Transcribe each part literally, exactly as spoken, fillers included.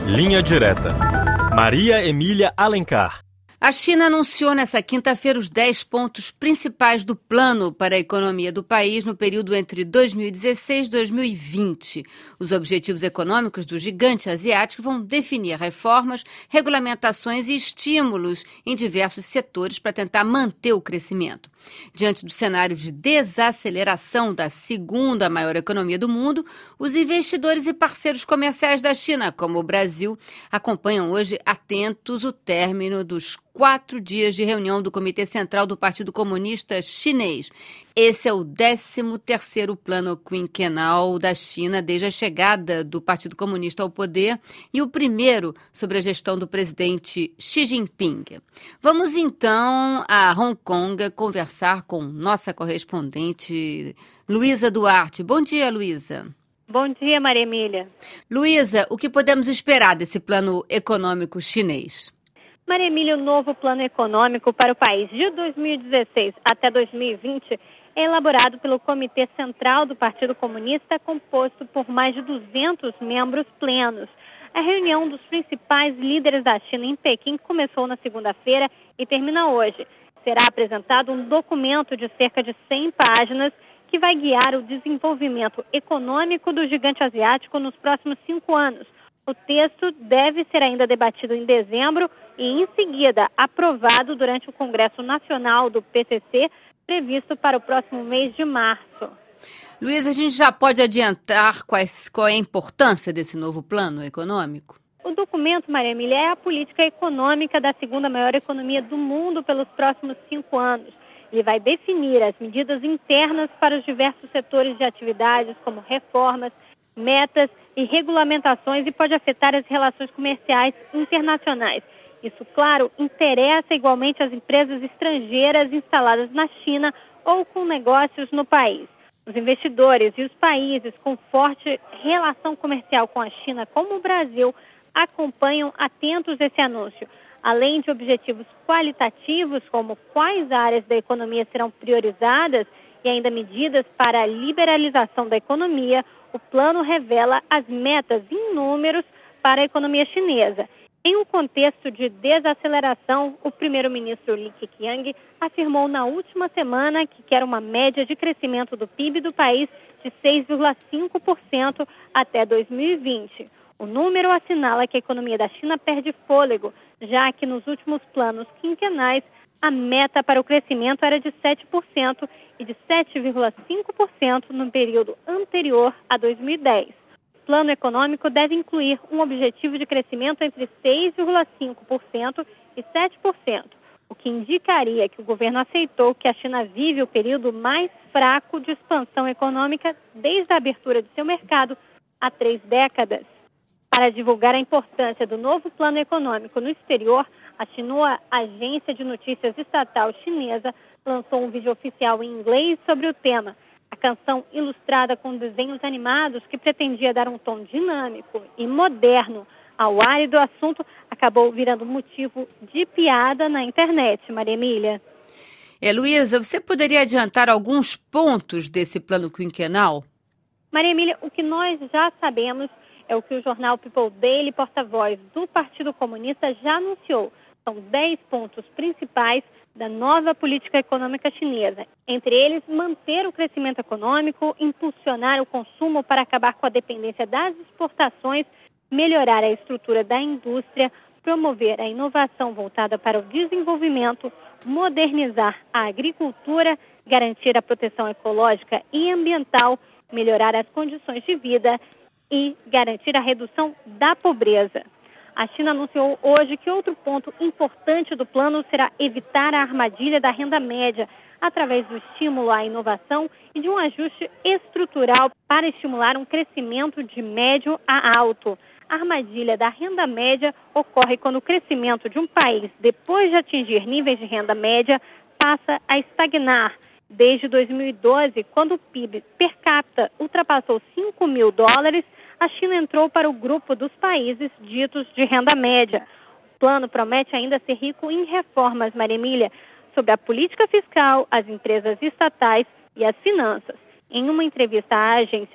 Linha Direta. Maria Emília Alencar. A China anunciou nesta quinta-feira os dez pontos principais do plano para a economia do país no período entre dois mil e dezesseis e dois mil e vinte. Os objetivos econômicos do gigante asiático vão definir reformas, regulamentações e estímulos em diversos setores para tentar manter o crescimento. Diante do cenário de desaceleração da segunda maior economia do mundo, os investidores e parceiros comerciais da China, como o Brasil, acompanham hoje atentos o término dos quatro dias de reunião do Comitê Central do Partido Comunista Chinês. Esse é o décimo terceiro plano quinquenal da China desde a chegada do Partido Comunista ao poder e o primeiro sobre a gestão do presidente Xi Jinping. Vamos então a Hong Kong conversar com nossa correspondente Luísa Duarte. Bom dia, Luísa. Bom dia, Maria Emília. Luísa, o que podemos esperar desse plano econômico chinês? Maria Emília, o novo plano econômico para o país de dois mil e dezesseis até dois mil e vinte é elaborado pelo Comitê Central do Partido Comunista, composto por mais de duzentos membros plenos. A reunião dos principais líderes da China em Pequim começou na segunda-feira e termina hoje. Será apresentado um documento de cerca de cem páginas que vai guiar o desenvolvimento econômico do gigante asiático nos próximos cinco anos. O texto deve ser ainda debatido em dezembro e, em seguida, aprovado durante o Congresso Nacional do P C C, previsto para o próximo mês de março. Luísa, a gente já pode adiantar quais, qual é a importância desse novo plano econômico? O documento, Maria Emília, é a política econômica da segunda maior economia do mundo pelos próximos cinco anos. Ele vai definir as medidas internas para os diversos setores de atividades, como reformas, metas e regulamentações, e pode afetar as relações comerciais internacionais. Isso, claro, interessa igualmente as empresas estrangeiras instaladas na China ou com negócios no país. Os investidores e os países com forte relação comercial com a China, como o Brasil, acompanham atentos esse anúncio. Além de objetivos qualitativos, como quais áreas da economia serão priorizadas e ainda medidas para a liberalização da economia, o plano revela as metas em números para a economia chinesa. Em um contexto de desaceleração, o primeiro-ministro Li Keqiang afirmou na última semana que quer uma média de crescimento do P I B do país de seis vírgula cinco por cento até dois mil e vinte. O número assinala que a economia da China perde fôlego, já que nos últimos planos quinquenais a meta para o crescimento era de sete por cento e de sete vírgula cinco por cento no período anterior a dois mil e dez. O plano econômico deve incluir um objetivo de crescimento entre seis vírgula cinco por cento e sete por cento, o que indicaria que o governo aceitou que a China vive o período mais fraco de expansão econômica desde a abertura de seu mercado há três décadas. Para divulgar a importância do novo plano econômico no exterior, a Xinhua, agência de notícias estatal chinesa, lançou um vídeo oficial em inglês sobre o tema. A canção, ilustrada com desenhos animados que pretendia dar um tom dinâmico e moderno ao árido assunto, acabou virando motivo de piada na internet, Maria Emília. É, Luísa, você poderia adiantar alguns pontos desse plano quinquenal? Maria Emília, o que nós já sabemos é o que o jornal People Daily, porta-voz do Partido Comunista, já anunciou. São dez pontos principais da nova política econômica chinesa. Entre eles, manter o crescimento econômico, impulsionar o consumo para acabar com a dependência das exportações, melhorar a estrutura da indústria, promover a inovação voltada para o desenvolvimento, modernizar a agricultura, garantir a proteção ecológica e ambiental, melhorar as condições de vida e garantir a redução da pobreza. A China anunciou hoje que outro ponto importante do plano será evitar a armadilha da renda média, através do estímulo à inovação e de um ajuste estrutural para estimular um crescimento de médio a alto. A armadilha da renda média ocorre quando o crescimento de um país, depois de atingir níveis de renda média, passa a estagnar. Desde dois mil e doze, quando o P I B per capita ultrapassou cinco mil dólares, a China entrou para o grupo dos países ditos de renda média. O plano promete ainda ser rico em reformas, Maria Emília, sobre a política fiscal, as empresas estatais e as finanças. Em uma entrevista à agência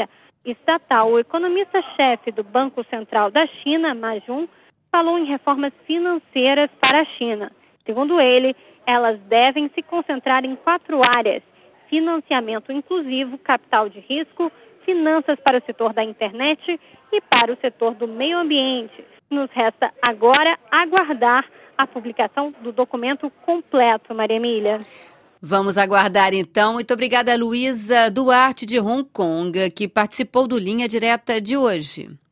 estatal. O economista-chefe do Banco Central da China, Ma Jun, falou em reformas financeiras para a China. Segundo ele, elas devem se concentrar em quatro áreas: financiamento inclusivo, capital de risco, finanças para o setor da internet e para o setor do meio ambiente. Nos resta agora aguardar a publicação do documento completo, Maria Emília. Vamos aguardar então. Muito obrigada, Luísa Duarte de Hong Kong, que participou do Linha Direta de hoje.